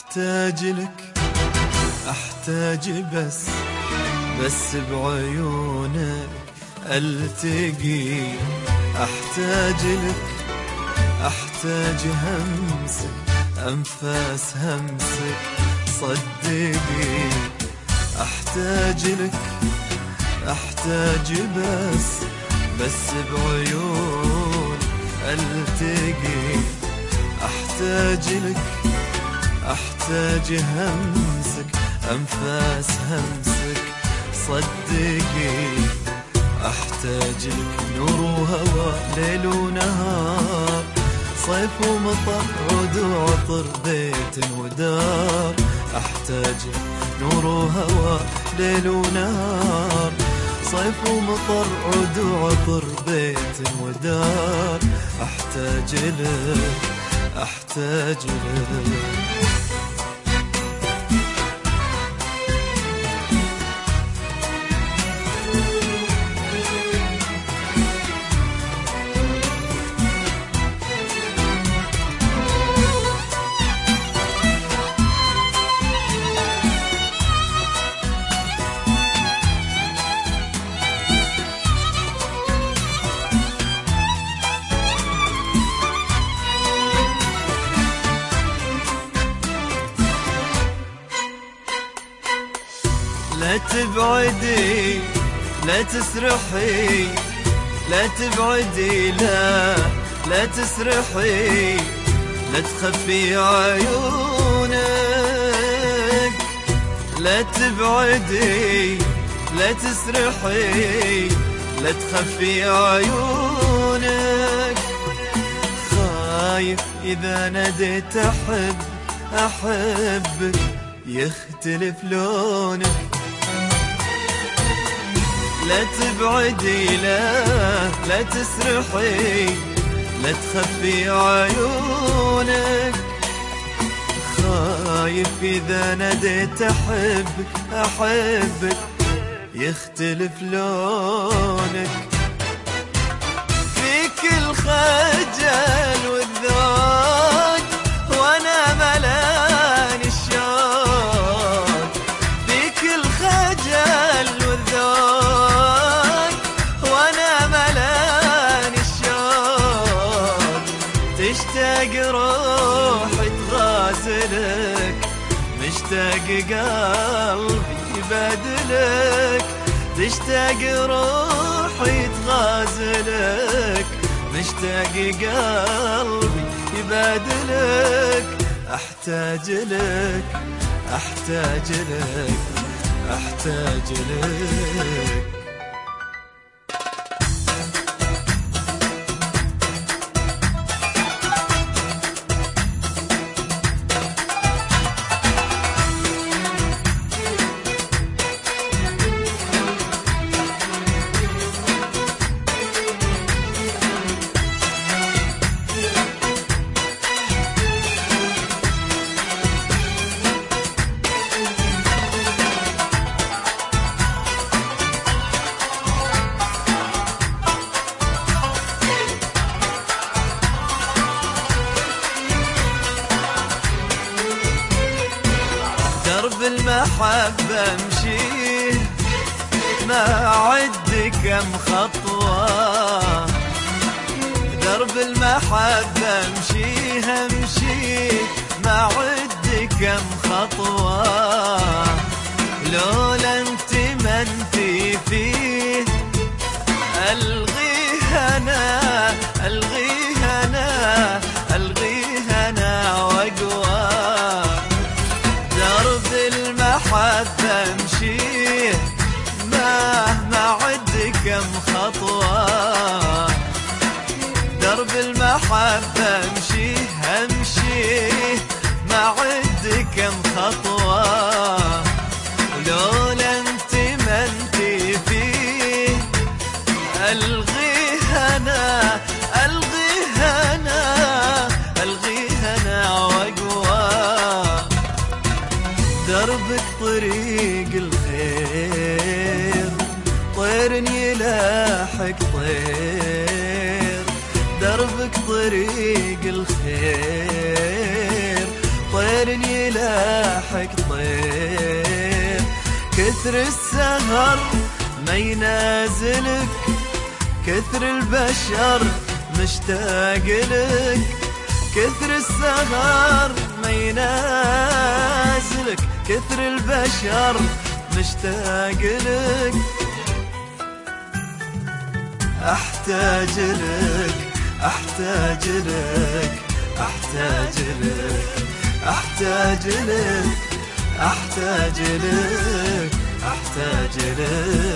احتاج لك، احتاج بس بعيونك التقي. احتاج لك، احتاج همسك، انفاس همسك صدقي. احتاج لك، احتاج بس بعيون التقي. احتاج لك، احتاج همسك، انفاس همسك صدقي. احتاج لك نور وهوى ليل ونهار، صيف ومطر عود وعطر بيت ودار. احتاج نور وهوى ليل ونهار، صيف ومطر عود وعطر بيت ودار. احتاج لك، احتاج لك. لا تبعدي، لا تسرحي، لا تبعدي، لا تسرحي، لا تخفي عيونك. لا تبعدي، لا تسرحي، لا تخفي عيونك. خايف إذا ناديت أحب أحبك يختلف لونك. لا تبعدي، لا تسرحي، لا تخفي عيونك. خايف إذا ناديت أحبك أحبك يختلف لونك. فيك الخجل والذوق وأنا ملاني الشوق. فيك الخجل والذوق وأنا ملاني الشوق. تشتاق روحي تغازلك، مشتاق قلبي يبادلك. تشتاق روحي تغازلك، مشتاق قلبي يبادلك. احتاج لك، احتاج لك، احتاج لك. درب المحبة امشيه ما عد كم خطوة. درب المحبة امشيه امشيه ما عد كم خطوة. لولا انت ما انت فيه الغيه انا، الغيه انا، الغيه انا واقوى. درب المحبة امشيه ما عد كم خطوة. درب المحبة امشيه امشيه ما عد كم خطوة. لولا انت ما انت فيه الغيه انا، الغيه انا، الغيه انا واقوى. دربك طريق الخير، طير يلاحق طير. دربك طريق الخير، طير يلاحق طير. كثر السهر ما ينازلك، كثر البشر مشتاق لك. كثر السهر ما ينازلك، كثر البشر مشتاق لك. احتاج لك احتاج لك احتاج لك احتاج لك احتاج لك احتاج لك.